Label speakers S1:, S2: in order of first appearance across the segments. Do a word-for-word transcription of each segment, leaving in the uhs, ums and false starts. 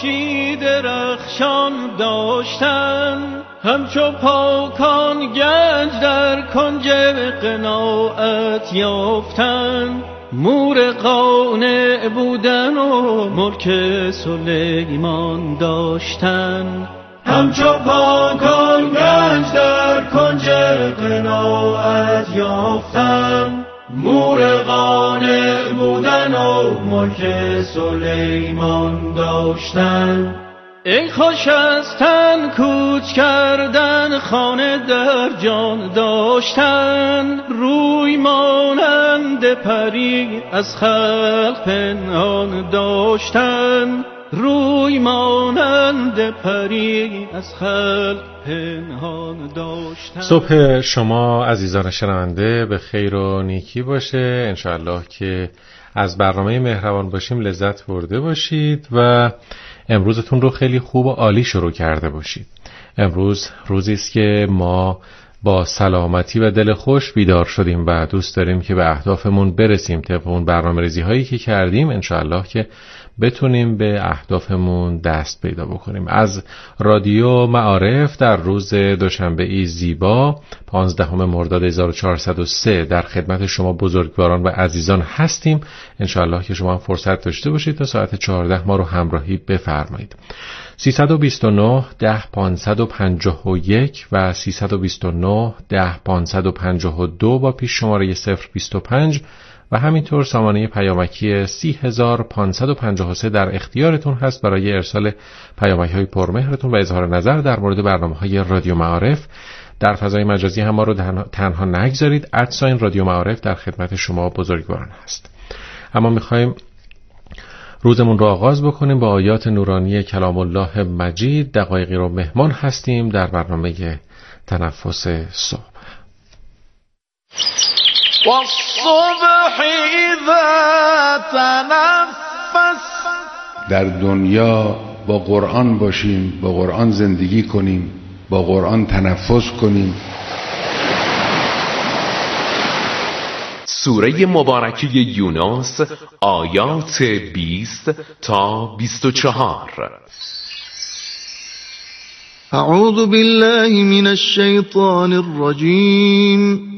S1: خورشید رخشان داشتن، همچو پاکان گنج در کنج قناعت یافتن. مور قانع بودن و ملک سلیمان داشتن، همچو پاکان گنج در کنج قناعت یافتن. مور قانع بودن و ملک سلیمان داشتن. ای خوش از تن کوچ کردن، خانه در جان داشتن. روی مانند پری از خلق پنهان داشتن. روی مانند پری از خلق پنهان داشتن.
S2: صبح شما عزیزان شنونده به خیر و نیکی باشه. انشاءالله که از برنامه مهربان باشیم لذت برده باشید و امروزتون رو خیلی خوب و عالی شروع کرده باشید. امروز روزی است که ما با سلامتی و دل خوش بیدار شدیم و دوست داریم که به اهدافمون برسیم. طبق اون برنامه‌ریزی هایی که کردیم انشاءالله که بتونیم به اهدافمون دست پیدا بکنیم. از رادیو معارف در روز دوشنبه ای زیبا پانزدهم مرداد هزار و چهارصد و سه در خدمت شما بزرگواران و عزیزان هستیم. انشاءالله که شما فرصت داشته باشید تا ساعت چهارده ما رو همراهی بفرمایید. سیصد و بیست و نه ده پانصد و پنجاه و یک و سیصد و بیست و نه ده پانصد و پنجاه و دو با پیش شماره صفر بیست و پنج و همینطور سامانه پیامکی سی هزار و پانصد و پنجاه و سه در اختیارتون هست برای ارسال پیامک‌های پرمهرتون و اظهار نظر در مورد برنامه‌های رادیو معارف. در فضای مجازی هم ما رو تنها نگذارید. ادساین رادیو معارف در خدمت شما بزرگواران هست. اما می‌خوایم روزمون رو آغاز بکنیم با آیات نورانی کلام الله مجید. دقایقی رو مهمان هستیم در برنامه تنفس صبح.
S3: والصبح اذا تنفس.
S4: در دنیا با قرآن باشیم، با قرآن زندگی کنیم، با قرآن تنفس کنیم.
S5: سوره مبارکه یونس آیات بیست تا بیست و چهار.
S6: اعوذ بالله من الشیطان الرجیم.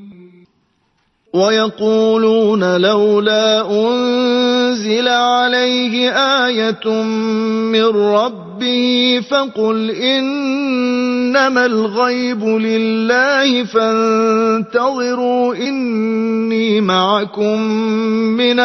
S6: وَيَقُولُونَ لَوْلَا أُنزِلَ عَلَيْهِ آيَةٌ مِّن رَّبِّهِ فَقُلْ إِنَّمَا الْغَيْبُ لِلَّهِ فَانتَظِرُوا إِنِّي مَعَكُم مِّنَ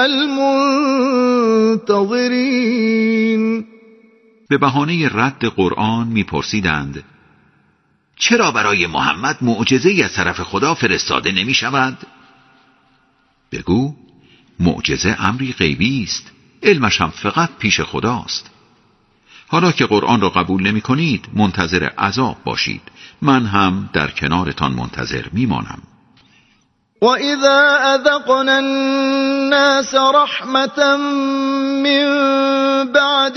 S6: الْمُنتَظِرِينَ.
S7: به بهانه رد قرآن می‌پرسیدند چرا برای محمد معجزه‌ای از طرف خدا فرستاده نمی‌شود؟ بگو معجزه امری غیبی است، علمش هم فقط پیش خداست. حالا که قرآن را قبول نمی کنید منتظر عذاب باشید، من هم در کنارتان منتظر میمانم.
S6: وَإِذَا أَذَقْنَا النَّاسَ رَحْمَةً مِّن بَعْدِ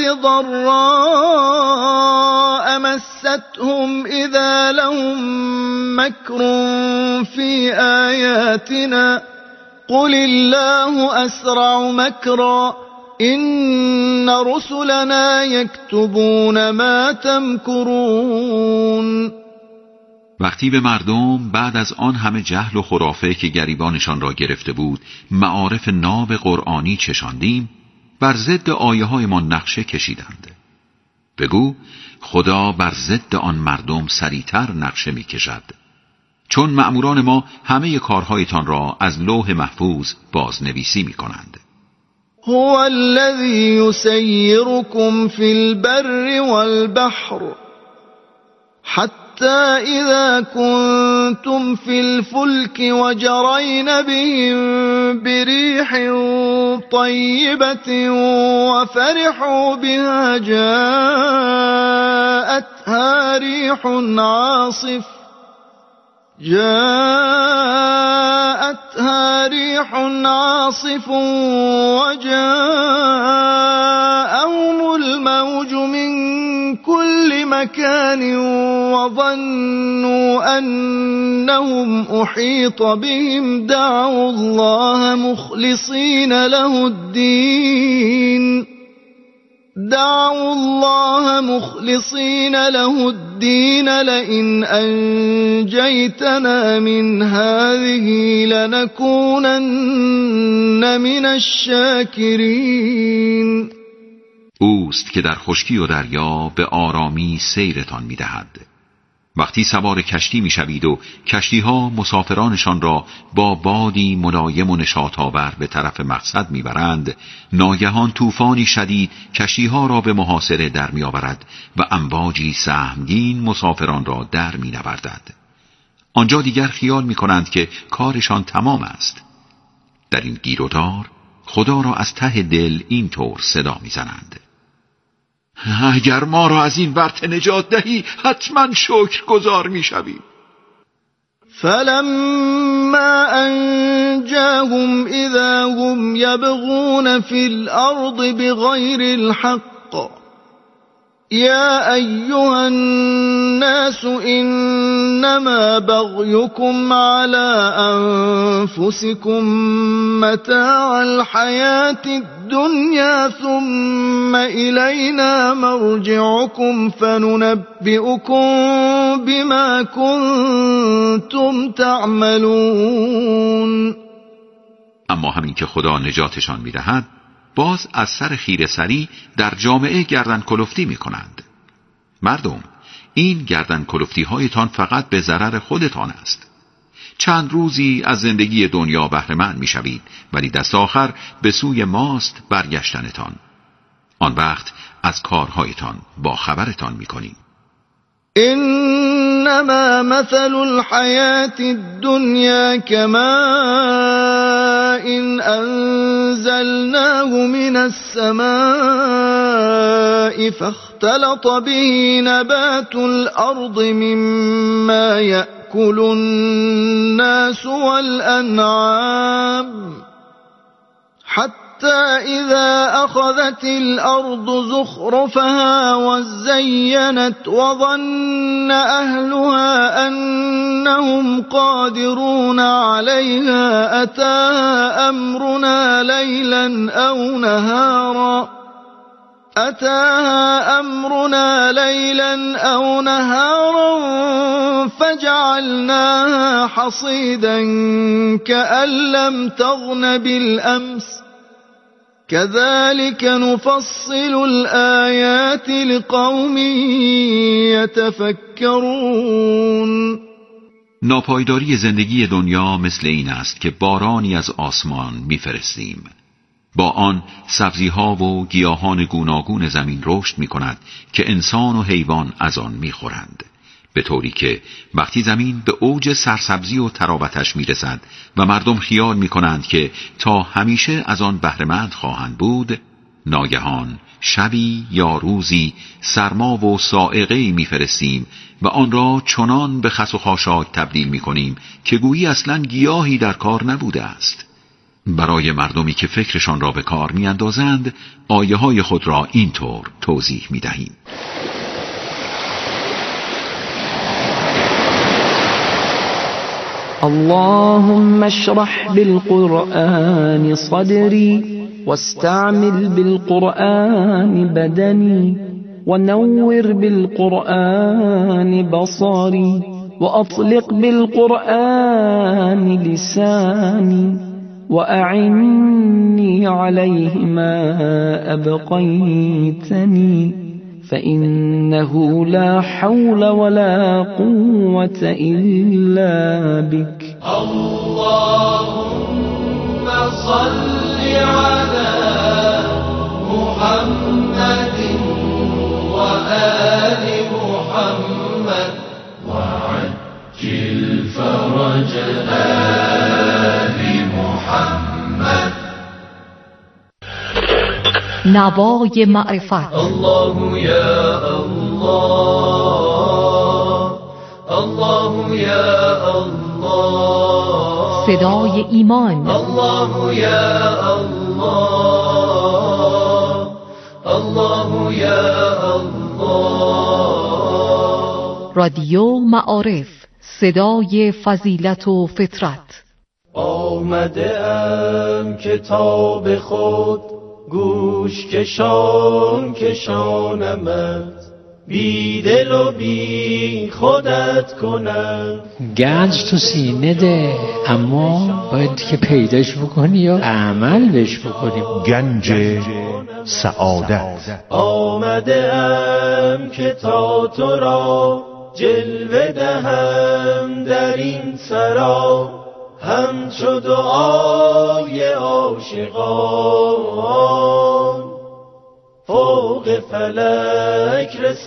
S6: ضَرَّاءَ مَسَّتْهُمْ إِذَا لَهُم مَّكْرٌ فِي آيَاتِنَا قل الله أسرع مكرا إن رسلنا يكتبون ما تمكرون.
S7: وقتی به مردم بعد از آن همه جهل و خرافه که گریبانشان را گرفته بود معارف ناب قرآنی چشاندیم، بر ضد آیه های ما نقشه کشیدند. بگو خدا بر ضد آن مردم سریعتر نقشه می کشد، چون مأموران ما همه کارهایتان را از لوح محفوظ بازنویسی می کنند.
S6: هو الذی یسیرکم فی البر والبحر حتی اذا کنتم فی الفلک وجرین بهم بریح طیبة وفرحوا بها جاءتها ریح عاصف جاءتها ريح عاصف وجاءهم الموج من كل مكان وظنوا أنهم أحيط بهم دعوا الله مخلصين له الدين دعوا الله مخلصين له الدين لئن أنجيتنا من هذه لنكونن من الشاکرین.
S7: اوست که در خشکی و دریا به آرامی سیرتان می‌دهد. وقتی سوار کشتی می‌شوید و کشتی‌ها مسافرانشان را با بادی ملایم و نشاط‌آور به طرف مقصد می‌برند، ناگهان طوفانی شدید کشتی‌ها را به محاصره در می‌آورد و امواجی سهمگین مسافران را در می‌نوردد. آنجا دیگر خیال می‌کنند که کارشان تمام است. در این گیرودار خدا را از ته دل اینطور صدا می‌زنند: اگر ما را از این ورطه نجات دهی حتما شکرگزار می‌شویم.
S6: فلما انجاهم اذا هم يبغون في الارض بغير الحق يا أيها الناس إنما بغيكم على أنفسكم متاع الحياة الدنيا ثم إلينا مرجعكم فننبئكم بما كنتم تعملون.
S7: اما همین که خدا نجاتشان می‌دهد، باز از سر خیره سری در جامعه گردن کلفتی می کنند. مردم، این گردن کلفتی هایتان فقط به ضرر خودتان است. چند روزی از زندگی دنیا بهره مند می شوید، ولی دست آخر به سوی ماست برگشتنتان. آن وقت از کارهایتان با خبرتان می کنیم.
S6: إنما مثل الحياة الدنيا كماء أنزلناه من السماء فاختلط به نبات الأرض مما يأكل الناس والأنعام حتى إذا أخذت الأرض زخرفها وزينت وظن أهلها أنهم قادرون عليها أتاها أمرنا ليلا أو نهارا أتاها أمرنا ليلا أو نهارا فجعلناها حصيدا كأن لم تغن بالأمس كذلك نفصل الآيات لقوم يتفكرون.
S7: ناپایداری زندگی دنیا مثل این است که بارانی از آسمان میفرستیم. با آن سبزی‌ها و گیاهان گوناگون زمین رشد می‌کند که انسان و حیوان از آن می‌خورند، به طوری که وقتی زمین به اوج سرسبزی و تراوتش میرسد و مردم خیال میکنند که تا همیشه از آن بهره مند خواهند بود، ناگهان شبی یا روزی سرما و صاعقه‌ای میفرستیم و آن را چنان به خس و خاشاک تبدیل میکنیم که گویی اصلاً گیاهی در کار نبوده است. برای مردمی که فکرشان را به کار میاندازند آیه های خود را اینطور توضیح میدهیم.
S8: اللهم اشرح بالقرآن صدري واستعمل بالقرآن بدني ونور بالقرآن بصري وأطلق بالقرآن لساني وأعني عليه ما أبقيتني فإنه لا حول ولا قوة إلا بك.
S1: اللهم صل على محمد وآل محمد وعجل فرج آل محمد.
S9: نوای معرفت.
S1: الله یا الله، الله یا الله،
S9: صدای ایمان.
S1: الله یا الله، الله یا الله.
S9: رادیو معارف، صدای فضیلت و فطرت.
S1: آمده ام کتاب خود گوش کشان کشانمت، بی دل و بی خودت کنم.
S10: گنج تو سینه ده، اما باید که پیداش بکنی و عمل بهش بکنیم.
S11: گنج سعادت.
S1: آمده ام که تا تو را جلوه دهم در این سرا، همچو دعای عاشقان فوق فلک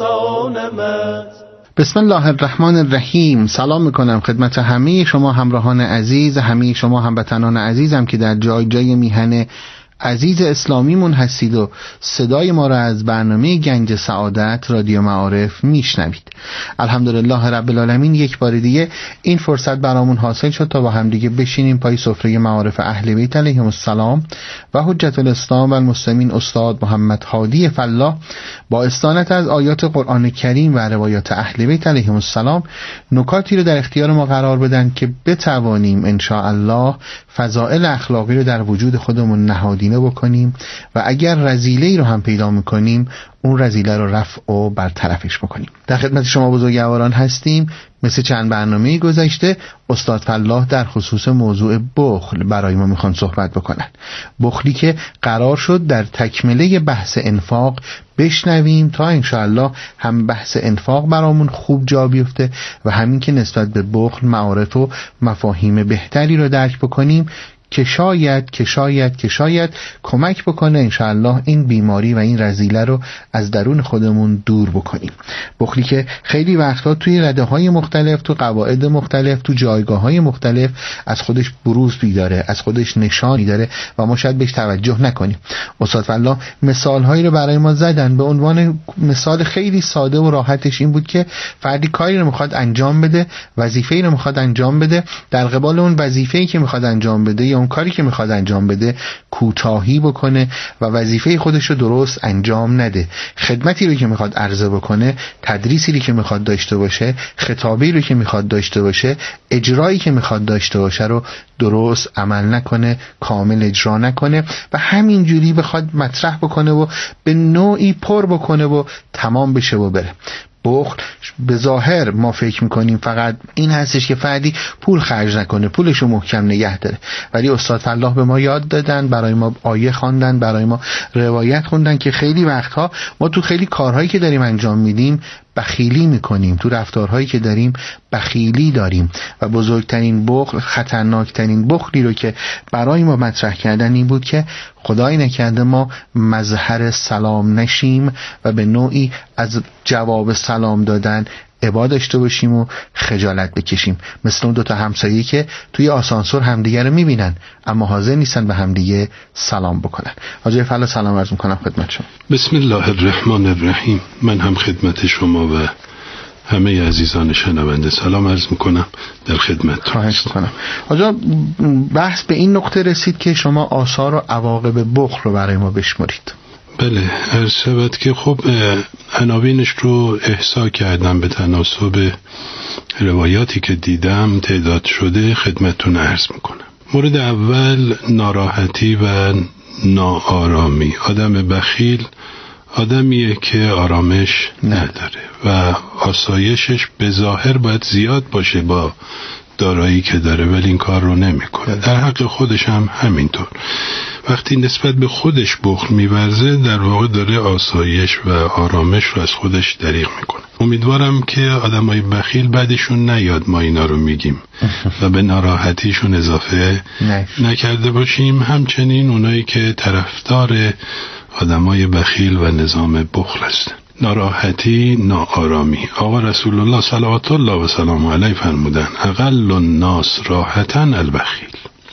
S1: رسانمت.
S12: بسم الله الرحمن الرحیم. سلام میکنم خدمت همه شما همراهان عزیز، همه شما هموطنان عزیزم که در جای جای میهن عزیز اسلامیمون هستید و صدای ما را از برنامه گنج سعادت رادیو معارف میشنوید. الحمدلله رب العالمین یک بار دیگه این فرصت برامون حاصل شد تا با هم دیگه بشینیم پای سفره معارف اهل بیت علیهم السلام و حجت الاسلام و المسلمین استاد محمد هادی فلاح با استانت از آیات قرآن کریم و روایات اهل بیت علیهم السلام نکاتی رو در اختیار ما قرار بدن که بتوانیم ان شاء الله فضائل اخلاقی رو در وجود خودمون نهادینه بکنیم و اگر رذیله‌ای رو هم پیدا می‌کنیم اون رذیله رو رفع و برطرفش بکنیم. در خدمت شما بزرگواران هستیم. مثل چند برنامه گذشته استاد فلاح در خصوص موضوع بخل برای ما میخوان صحبت بکنن. بخلی که قرار شد در تکمله بحث انفاق بشنویم تا انشاءالله هم بحث انفاق برامون خوب جا بیفته و همین که نسبت به بخل معارف و مفاهیم بهتری رو درک بکنیم که شاید که شاید که شاید کمک بکنه انشاءالله این بیماری و این رذیله رو از درون خودمون دور بکنیم. بخلی که خیلی وقتا توی رده های مختلف، تو قواعد مختلف، تو جایگاه های مختلف از خودش بروز بیداره، از خودش نشانی داره و ما شاید بهش توجه نکنیم. استاد فلاح مثال هایی رو برای ما زدن. به عنوان مثال خیلی ساده و راحتش این بود که فردی کاری رو میخواد انجام بده، وظیفه‌ای رو میخواد انجام بده، در قبال اون وظیفه‌ای که میخواد انجام بده یا اون کاری که میخواد انجام بده کوتاهی بکنه و وظیفه خودش رو درست انجام نده. خدمتی رو که میخواد عرضه بکنه، تدریسی رو که میخواد داشته باشه، خطابی رو که میخواد داشته باشه، اجرایی که میخواد داشته باشه رو درست عمل نکنه، کامل اجرا نکنه و همینجوری بخواد مطرح بکنه و به نوعی پر بکنه و تمام بشه و بره. بخل به ظاهر ما فکر میکنیم فقط این هستش که فردی پول خرج نکنه، پولشو محکم نگه داره، ولی استاد فلاح به ما یاد دادن، برای ما آیه خواندن، برای ما روایت خوندن که خیلی وقتها ما تو خیلی کارهایی که داریم انجام میدیم بخیلی میکنیم، تو رفتارهایی که داریم بخیلی داریم و بزرگترین بخل، خطرناکترین بخلی رو که برای ما مطرح کردن این بود که خدای نکرده ما مظهر سلام نشیم و به نوعی از جواب سلام دادن عبا داشته باشیم و خجالت بکشیم، مثل اون دوتا همسایه که توی آسانسور همدیگه رو میبینن اما حاضر نیستن به همدیگه سلام بکنن. حاجی فلاح سلام عرض میکنم خدمت شما.
S13: بسم الله الرحمن الرحیم. من هم خدمت شما و همه عزیزان شنونده سلام عرض میکنم، در خدمت.
S12: خواهش میکنم. حاجی بحث به این نقطه رسید که شما آثار و عواقب بخل رو برای ما بشمرید.
S13: بله، عرض شود که خب عناوینش رو احصا کردم به تناسب روایاتی که دیدم تعداد شده خدمتتون عرض میکنم. مورد اول ناراحتی و ناآرامی. آدم بخیل آدمیه که آرامش نداره و آسایشش به ظاهر باید زیاد باشه با دارایی که داره ولی این کار رو نمیکنه. در حق خودش هم همینطور. وقتی نسبت به خودش بخل می‌ورزه در واقع داره آسایش و آرامش رو از خودش دریغ میکنه. امیدوارم که آدمای بخیل بعدشون نیاد ما اینا رو میگیم و به ناراحتیشون اضافه نکرده باشیم. همچنین اونایی که طرفدار آدمای بخیل و نظام بخل هستن. ناراحتی، ناآرامی. آقا رسول الله صلوات الله و سلام علیه فرمودن اقل الناس راحتاً البخیل.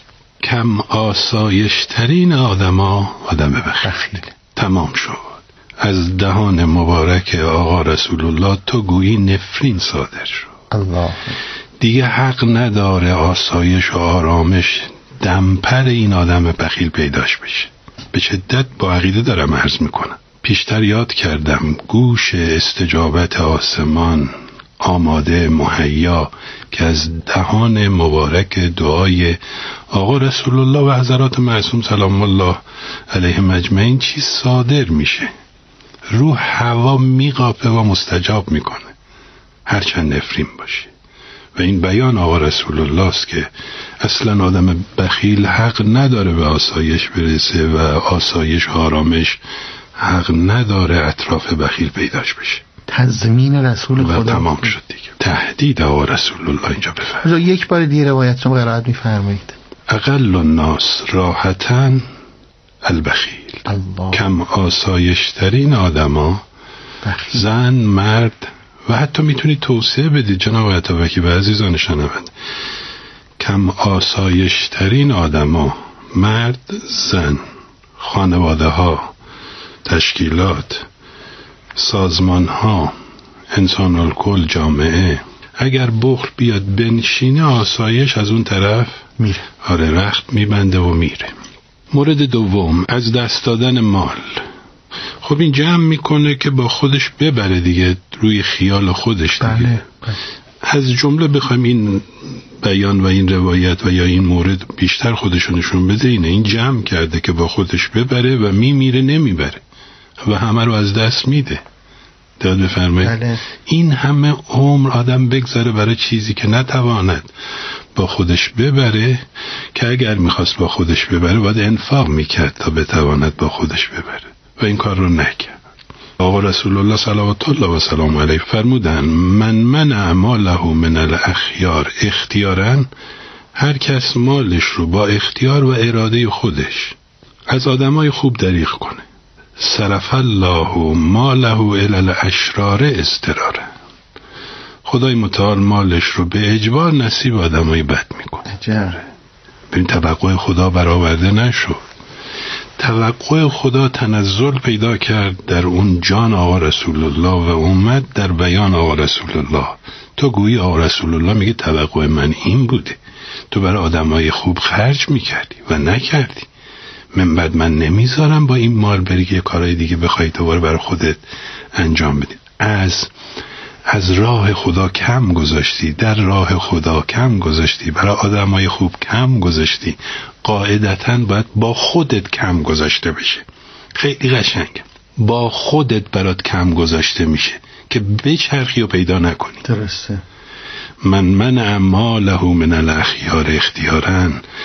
S13: کم آسایش ترین آدما آدم بخیل. تمام شد. از دهان مبارک آقا رسول الله تو گویی نفرین صادر شد.
S12: الله.
S13: دیگه حق نداره آسایش و آرامش دمپر این آدم بخیل پیداش بشه. به شدت با عقیده دارم عرض میکنم. پیشتر یاد کردم گوش استجابت آسمان آماده مهیا که از دهان مبارک دعای آقا رسول الله و حضرات معصوم سلام الله علیهم اجمعین چیز صادر میشه. روح هوا میقاپه و مستجاب میکنه هرچند نفرین باشه. و این بیان آقا رسول الله است که اصلا آدم بخیل حق نداره به آسایش برسه و آسایش و آرامش حق نداره اطراف بخیل پیداش بشه.
S12: تضمین رسول خدا
S13: و تمام شد دیگه. تهدید آقا رسول الله اینجا بفرمایید.
S12: یک بار دیگه روایت رو قرائت می‌فرمایید.
S13: اقل الناس راحتاً البخیل.
S12: الله.
S13: کم آسایشترین آدما
S12: بخیل.
S13: زن، مرد و حتی میتونید توصیه بدید جناب عطابکی به عزیزان شنونده، کم آسایشترین آدما مرد، زن، خانواده ها، تشکیلات، سازمان ها، انسان الکل، جامعه، اگر بخل بیاد بنشینه آسایش از اون طرف
S12: میره.
S13: آره رخت میبنده و میره. مورد دوم، از دست دادن مال. خب این جمع میکنه که با خودش ببره دیگه، روی خیال خودش دیگه.
S12: بله. بله.
S13: از جمله بخوایم این بیان و این روایت و یا این مورد بیشتر خودشو نشون بده اینه، این جمع کرده که با خودش ببره و میمیره نمیبره و همه رو از دست میده. داد بفرمایید.
S12: بله.
S13: این همه عمر آدم بگذاره برای چیزی که نتواند با خودش ببره، که اگر میخواست با خودش ببره باید انفاق میکرد تا بتواند با خودش ببره و این کار رو نکرد. آقا رسول الله صلوات الله و سلام علیه فرمودن من منع ماله من الاخیار اختیارا، هر کس مالش رو با اختیار و اراده خودش از آدمای خوب دریغ کنه، صرف الله ماله الی الاشرار استرارا، خدای متعال مالش رو به اجبار نصیب آدمای بد میکنه.
S12: جره.
S13: ببین توقع خدا برآورده نشد. توقع خدا تنزل پیدا کرد در اون جان آقا رسول الله و اومد در بیان آقا رسول الله. تو گویی آقا رسول الله میگه توقع من این بوده، تو برای آدمای خوب خرج میکردی و نکردی، من بعد من نمیذارم با این مال بری که کارهای دیگه بخوای دوباره برای خودت انجام بدی. از از راه خدا کم گذاشتی، در راه خدا کم گذاشتی، برای آدمای خوب کم گذاشتی، قاعدتاً باید با خودت کم گذاشته بشه. خیلی قشنگ با خودت برات کم گذاشته میشه که بچرخی و پیدا نکنی.
S12: درسته.
S13: من منع ماله من الاخیار اختیاراً،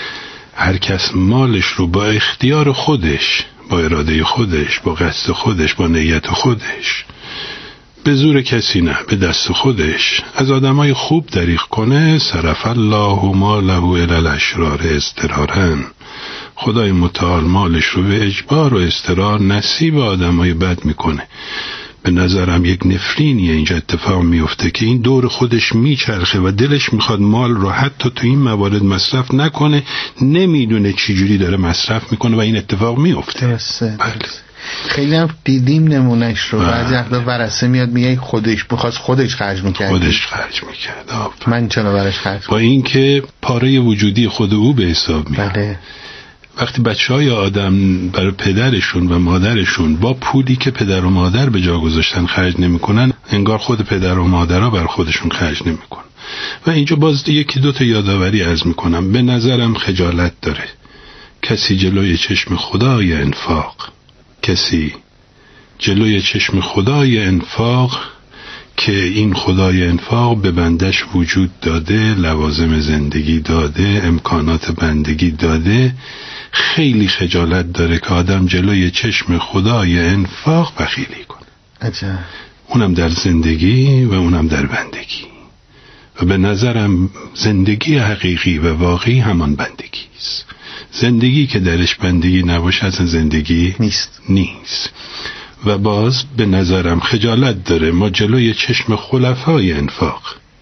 S13: هر کس مالش رو با اختیار خودش، با اراده خودش، با قصد خودش، با نیت خودش، به زور کسی نه، به دست خودش از آدمای خوب دریغ کنه، صرف الله ماله الی الاشرار استرارا، خدای متعال مالش رو به اجبار و استرار نصیب آدمای بد میکنه. به نظرم یک نفرینیه اینجا اتفاق میفته که این دور خودش میچرخه و دلش میخواد مال رو حتی تو این موارد مصرف نکنه، نمیدونه چی جوری داره مصرف میکنه و این اتفاق میفته.
S12: درسته. خیلی هم دیدیم نمونهش رو. بعضی وقتا ورثه میاد میگه خودش بخواست خودش خرج میکرد،
S13: خودش خرج میکرد،
S12: من چرا برش خرج کنم؟
S13: با اینکه پاره وجودی خود او به حساب میاد.
S12: بله.
S13: وقتی بچهای آدم برای پدرشون و مادرشون با پولی که پدر و مادر به جا گذاشتن خرج نمیکنن، انگار خود پدر و مادرها بر خودشون خرج نمیکنن. و اینجا باز یکی دو تا یادآوری عرض میکنم. به نظرم خجالت داره کسی جلوی چشم خدای انفاق، کسی جلوی چشم خدای انفاق که این خدای انفاق به بندش وجود داده، لوازم زندگی داده، امکانات بندگی داده، خیلی خجالت داره که آدم جلوی چشم خدای انفاق بخیلی کنه.
S12: عجب.
S13: اونم در زندگی و اونم در بندگی. و به نظرم زندگی حقیقی و واقعی همان بندگی است. زندگی که درش بندگی نباشه اصلا زندگی
S12: نیست.
S13: نیست. و باز به نظرم خجالت داره ما جلوی چشم خلفای انفاق،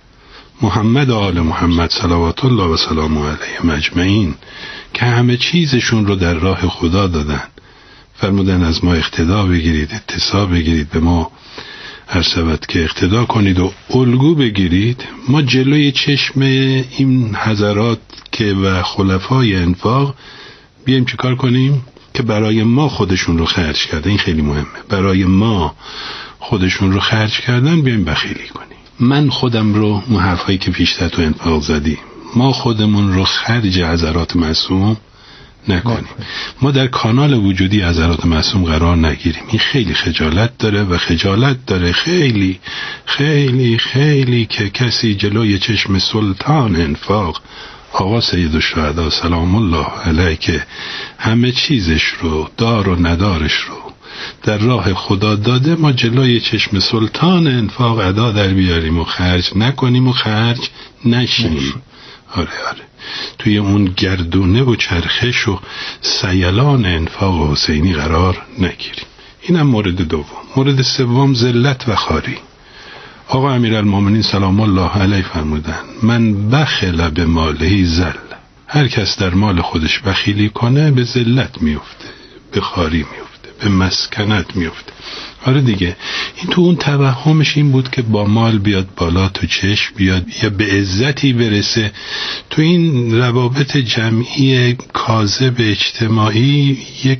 S13: محمد و آل محمد صلوات الله و سلام علیهم اجمعین، که همه چیزشون رو در راه خدا دادن، فرمودن از ما اقتدا بگیرید، اتساع بگیرید، به ما هر شود که اقتدا کنید و الگو بگیرید. ما جلوی چشم این حضرات که و خلفای انفاق بیایم چه کار کنیم؟ که برای ما خودشون رو خرج کردن. این خیلی مهمه. برای ما خودشون رو خرج کردن بیایم بخیلی کنیم. من خودم رو اون حرفایی که پیشتر تو انفاق زدی، ما خودمون رو خرج عذرات معصوم نکنیم، ما در کانال وجودی عذرات معصوم قرار نگیریم. این خیلی خجالت داره و خجالت داره خیلی خیلی خیلی که کسی جلوی چشم سلطان انفاق آقا سید الشهدا سلام الله علیه که همه چیزش رو دار و ندارش رو در راه خدا داده، ما جلوی چشم سلطان انفاق ادا در بیاریم و خرج نکنیم و خرج نشیم. آره آره توی اون گردونه و چرخش و سیلان انفاق حسینی قرار نگیریم. اینم مورد دوم. مورد سوم ذلت و خواری. آقا امیرالمومنین سلام الله علیه فرمودن من بخل به مالهی ذل، هر کس در مال خودش بخیلی کنه به ذلت میفته، به خواری میفته، به مسکنت میفته. آره دیگه، این تو اون توهمش این بود که با مال بیاد بالا، تو چشم بیاد یا به عزتی برسه. تو این روابط جمعی کاذب اجتماعی یک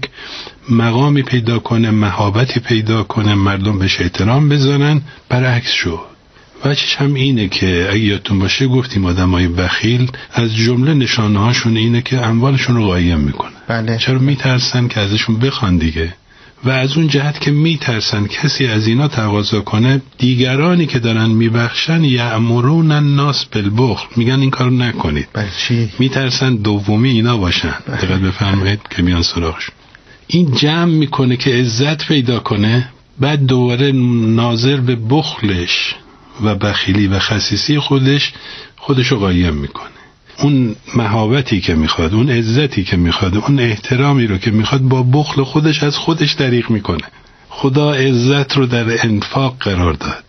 S13: مقامی پیدا کنه، مهابتی پیدا کنه، مردم بهش احترام بذارن. برعکس شد. وجهش هم اینه که اگه یادتون باشه گفتیم آدمای بخیل از جمله نشانه هاشون اینه که اموالشون رو قایم میکنن. بله. چرا؟ میترسن که ازشون بخوان دیگه. و از اون جهت که میترسن کسی از اینا تقاضا کنه، دیگرانی که دارن میبخشن یأمرون الناس بالبخل، میگن این کارو نکنید. بچی میترسن دومی اینا باشن. دقت بفرمایید که میان سراغش. این جمع میکنه که عزت پیدا کنه، بعد دوباره ناظر به بخلش و بخیلی و خسیسی خودش خودشو قایم میکنه. اون مهابتی که میخواد، اون عزتی که میخواد، اون احترامی رو که میخواد با بخل خودش از خودش دریغ میکنه. خدا عزت رو در انفاق قرار داد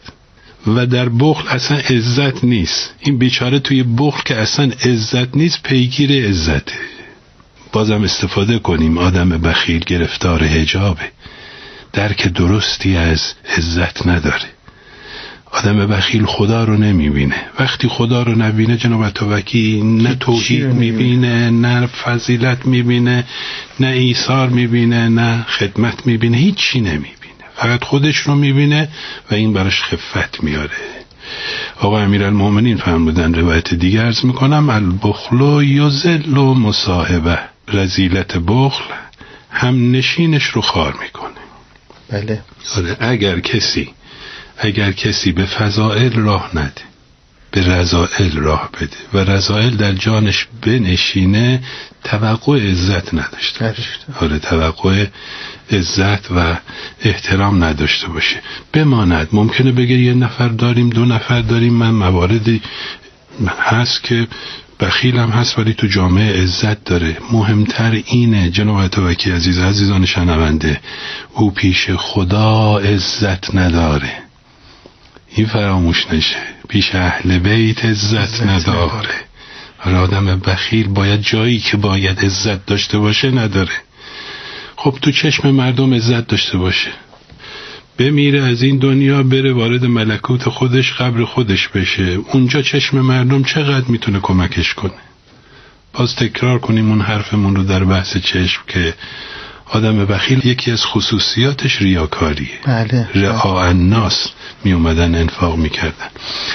S13: و در بخل اصلا عزت نیست. این بیچاره توی بخل که اصلا عزت نیست پیگیر عزته. بازم استفاده کنیم. آدم بخیل گرفتار حجابه، درک درستی از عزت نداره. آدم بخیل خدا رو نمیبینه. وقتی خدا رو نبینه جناب توکی نه توحید میبینه، نه فضیلت میبینه، نه ایثار میبینه، نه خدمت میبینه، هیچی نمیبینه. فقط خودش رو میبینه و این براش خفت میاره. آقا امیرالمومنین فرمودن روایت دیگه عرض میکنم البخل یذل مصاحبه، رذیلت بخل هم نشینش رو خار میکنه. بله. آره اگر کسی اگر کسی به فضائل راه نده، به رذائل راه بده و رذائل در جانش بنشینه، توقع عزت نداشته. آره توقع عزت و احترام نداشته باشه. بماند ممکنه بگه یه نفر داریم، دو نفر داریم، من مواردی هست که بخیلم هست ولی تو جامعه عزت داره. مهمتر اینه جناب توکی عزیز، عزیزان شنونده، او پیش خدا عزت نداره. این فراموش نشه، پیش اهل بیت عزت نداره. آدم بخیل باید جایی که باید عزت داشته باشه نداره. خب تو چشم مردم عزت داشته باشه، بمیره از این دنیا بره وارد ملکوت خودش، قبر خودش بشه، اونجا چشم مردم چقدر میتونه کمکش کنه. باز تکرار کنیم اون حرفمون رو در بحث چشم که آدم بخیل یکی از خصوصیاتش ریاکاریه. بله. رعا الناس می اومدن انفاق میکردن.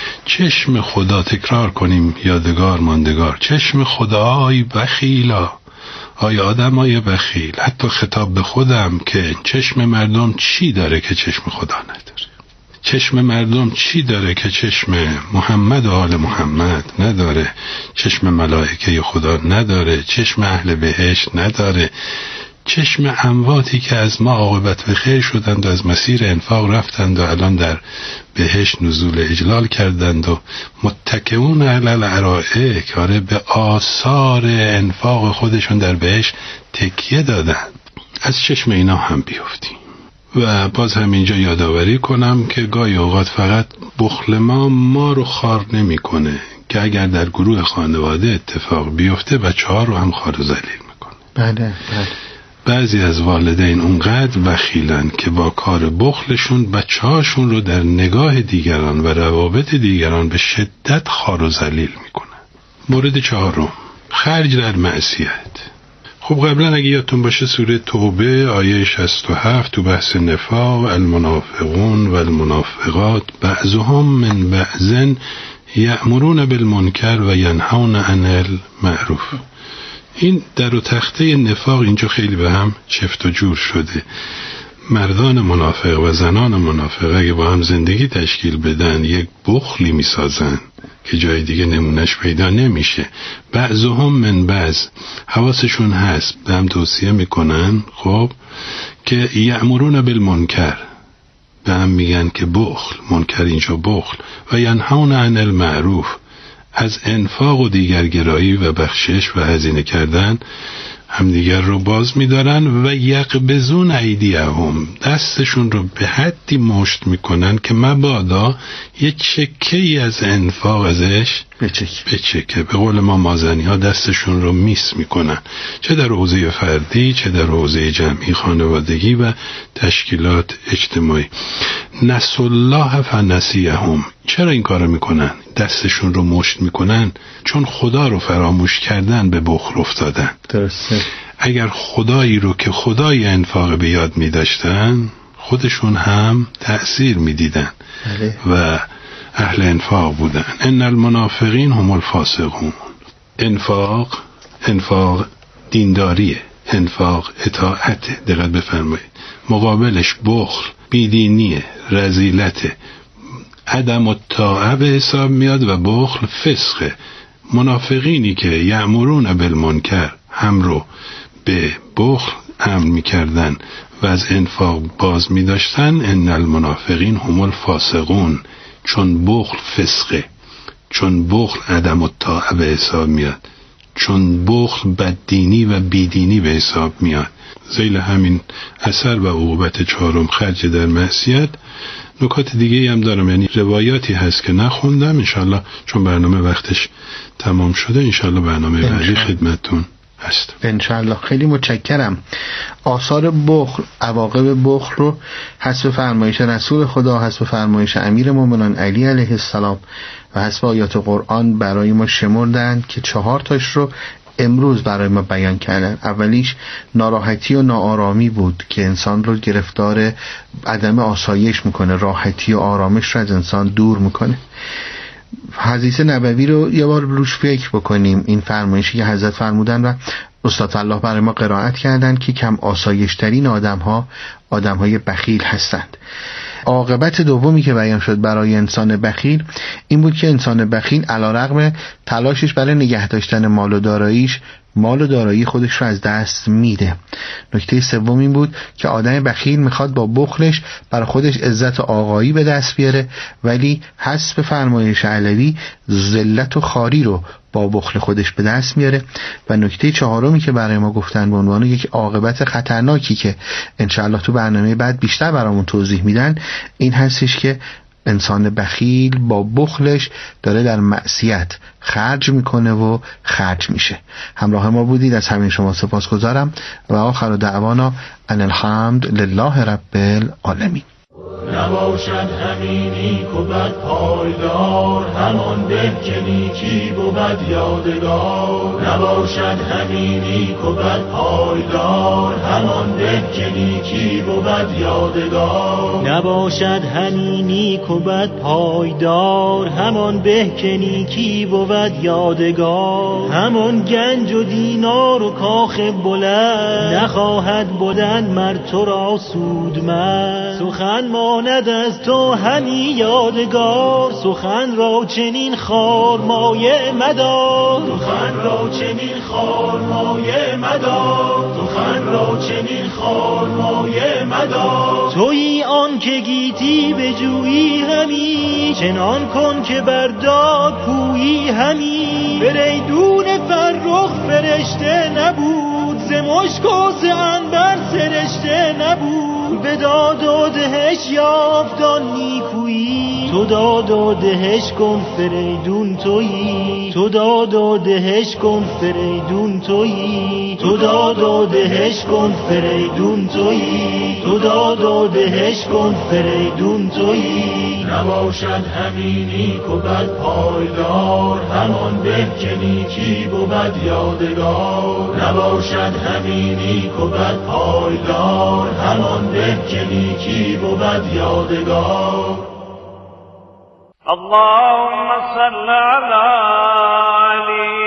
S13: چشم خدا، تکرار کنیم یادگار ماندگار، چشم خدا آی بخیلا، آی آدم آی بخیل، حتی خطاب به خودم که چشم مردم چی داره که چشم خدا نداره؟ چشم مردم چی داره که چشم محمد و آل محمد نداره؟ چشم ملائکه خدا نداره؟ چشم اهل بهشت نداره؟ چشم امواتی که از ما عاقبت به خیر شدند و از مسیر انفاق رفتند و الان در بهشت نزول اجلال کردند و متکئون علی الارائک، آره به آثار انفاق خودشون در بهشت تکیه دادند. از چشم اینا هم بیفتیم. و باز هم اینجا یادآوری کنم که گاهی اوقات فقط بخل ما ما رو خار نمی کنه، که اگر در گروه خانواده اتفاق بیفته بچه ها رو هم خار و ذلیل میکنه. بله بله. بعضی از والدین اونقدر بخیلن که با کار بخلشون بچه هاشون رو در نگاه دیگران و روابط دیگران به شدت خار و ذلیل میکنن. مورد چهارم، خرج در معصیت. خب قبلا اگه یادتون باشه سوره توبه آیه شصت و هفت تو بحث نفاق، المنافقون و المنافقات بعضهم من بعض یأمرون بالمنکر و ینهون عن المعروف. این در و تخته نفاق اینجا خیلی به هم چفت و جور شده. مردان منافق و زنان منافق اگه با هم زندگی تشکیل بدن یک بخلی میسازن که جای دیگه نمونش پیدا نمیشه. بعضهم من بعض، حواسشون هست، به هم توصیه میکنن خب که یأمرون بالمنکر، به هم میگن که بخل، منکر اینجا بخل، و ینهون عن المعروف، از انفاق و دیگرگرایی و بخشش و هزینه کردن همدیگر رو باز می‌دارن. و یقبضون ایدیهم، دستشون رو به حدی مشت میکنن که مبادا یک چکه‌ای از انفاق ازش
S12: بچک
S13: بچکه. به قول ما مازنی ها دستشون رو میس میکنن، چه در حوزه فردی چه در حوزه جمعی، خانوادگی و تشکیلات اجتماعی. نسوا الله فنسیهم، چرا این کارو میکنن؟ دستشون رو مشت میکنن چون خدا رو فراموش کردن، به بخل افتادن.
S12: درسته.
S13: اگر خدایی رو که خدای انفاق به یاد میداشتن خودشون هم تأثیر میدیدن و اهل انفاق بودن. ان المنافقین هم الفاسقون. انفاق انفاق دینداریه، انفاق اطاعت، دقت بفرمایید. مقابلش بخل، بیدینیه، رذیلته، عدم الطاعه به حساب میاد و بخل فسقه. منافقینی که یأمرون بالمنکر هم رو به بخل امر میکردن و از انفاق باز میداشتن، ان المنافقین هم الفاسقون، چون بخل فسقه، چون بخل عدم الطاعه به حساب میاد، چون بخل بددینی و بیدینی به حساب میاد. ذیل همین اثر و عقوبت چهارم خرج در معصیت. نکات دیگه هم دارم، یعنی روایاتی هست که نخوندم، انشالله چون برنامه وقتش تمام شده انشالله برنامه بعدی خدمتتون هست.
S12: انشالله. خیلی متشکرم. آثار بخل، عواقب بخل رو حسب فرمایش رسول خدا، حسب فرمایش امیر مومنان علی علیه السلام و حسب آیات قرآن برای ما شمردن که چهار تاش رو امروز برای ما بیان کردن. اولیش ناراحتی و ناآرامی بود که انسان رو گرفتار عدم آسایش میکنه، راحتی و آرامش رو از انسان دور میکنه. حدیث نبوی رو یه بار روش فکر بکنیم، این فرمایشی که حضرت فرمودن و استاد الله برای ما قرائت کردن که کم آسایش ترین آدم ها آدم های بخیل هستند. عاقبت دومی که بیان شد برای انسان بخیل این بود که انسان بخیل علیرغم تلاشش برای نگه داشتن مال و داراییش، مال و دارایی خودش رو از دست میده. نکته سوم این بود که آدم بخیل میخواد با بخلش برای خودش عزت و آقایی به دست بیاره، ولی حسب فرمایش علوی ذلت و خواری رو با بخل خودش به دست میاره. و نکته چهارمی که برای ما گفتن به عنوان یک عاقبت خطرناکی که انشاءالله تو برنامه بعد بیشتر برامون توضیح میدن، این هستش که انسان بخیل با بخلش داره در معصیت خرج میکنه و خرج میشه. همراه ما بودید، از همین شما سپاسگزارم و آخر دعوانا ان الحمد لله رب العالمین.
S1: نباشد همینی که بد پایدار، همان به که نیکی بود یادگار. نباشد همینی که بد پایدار، همان به که نیکی بود یادگار.
S14: نباشد همینی که بد پایدار، همان به که نیکی بود یادگار. همان گنج و دینار و کاخ بلند، نخواهد بودن مرد تو را سودمند. سخن ماند از تو همی یادگار، سخن را چنین خار مایه مدار.
S1: سخن را چنین خار مایه مدار، سخن را چنین خار مایه مدار.
S14: تویی آن که گیتی به جویی همی، چنان کن که برداد پویی همی. بریدون فرخ فرشته نبود، ز مشک و ز عنبر سرشته نبود. به داد و دهش یافتان نیکویی، تو داد و دهش کن فریدون تویی. تو داد و دهش کن فریدون تویی. تو داد و دهش کن فریدون تویی. تو داد و دهش کن فریدون تویی.
S1: نباشد همینی که بد پایدار، همان به که نیکی بود یادگار. نباشد باید همین نیک و بد پایدار، همان به که نیکی بود یادگار.
S3: اللهم صل على علی